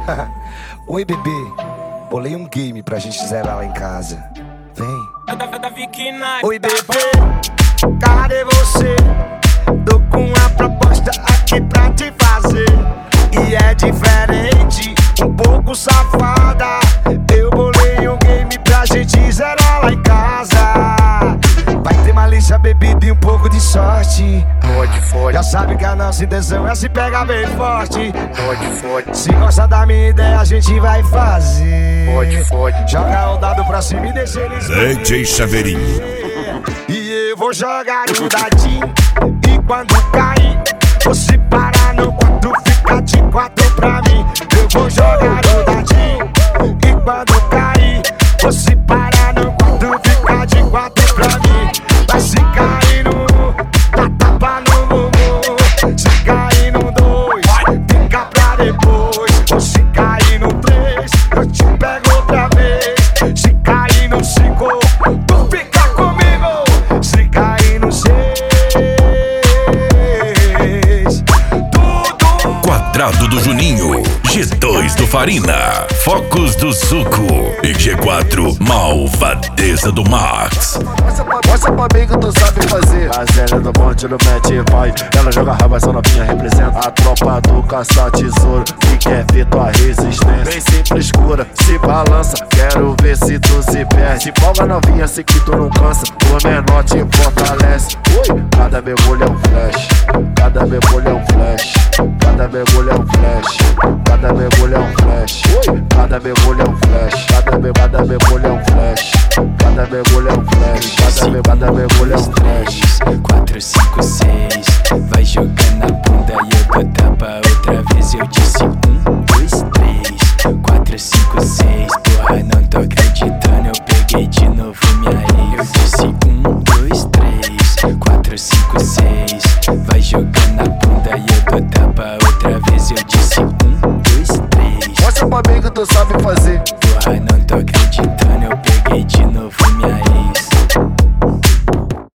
Oi, bebê. Bolei um game pra gente zerar lá em casa. Vem. Oi, bebê. Cadê você? Tô com uma proposta aqui pra te fazer. E é diferente, um pouco safada. Eu bolei um game pra gente zerar lá em casa. Vai ter malícia, bebida e um pouco de sorte. Fode. Já sabe que a nossa intenção é se pegar bem forte. Fode. Se gosta da minha ideia, a gente vai fazer. Fode. Joga o dado pra cima e deixa eles DJ Chaveirinho. E eu vou jogar o dadinho. E quando cair, você parar no 4, fica de 4 pra mim. Eu vou jogar o dadinho. E quando cair, você parar no 4, fica de 4 pra mim. Vai se cair no 1, dá tapa no bumbum. Se cair no 2, fica pra depois. Ou se cair no 3, eu te pego outra vez. Se cair no 5, tu fica comigo. Se cair no 6, tudo. Quadrado do Juninho, G2 do Farina, Focos do Suco e G4 Malvadeza do Max. Mostra pra mim que tu sabe fazer. A Zélia do monte no mete vai. Ela joga raba, essa novinha representa a tropa do caça-tesouro que quer ver tua resistência. Bem simples, escura, se balança. Quero ver se tu se perde. Empolga novinha, sei que tu não cansa. O menor te fortalece. Oi, cada mergulho é um flash. Cada mergulho é um flash. Cada mergulho é um flash. Cada mergulho é um flash. Oi, cada mergulho é um flash. Cada mergulho é um flash. Cada mergulho é um flash. Cada mergulho é um flash. 4, 5, 6. Vai jogando a bunda e eu dou tapa outra vez. Eu disse 1, 2, 3. 4, 5, 6. Porra, não tô acreditando. Eu peguei de novo minha ex. Eu disse 1, 2, 3. 4, 5, 6. Vai jogando a bunda e eu dou tapa outra vez. Eu disse 1, 2, 3. Mostra pra mim que tu sabe fazer. Porra, não tô acreditando. Eu peguei de novo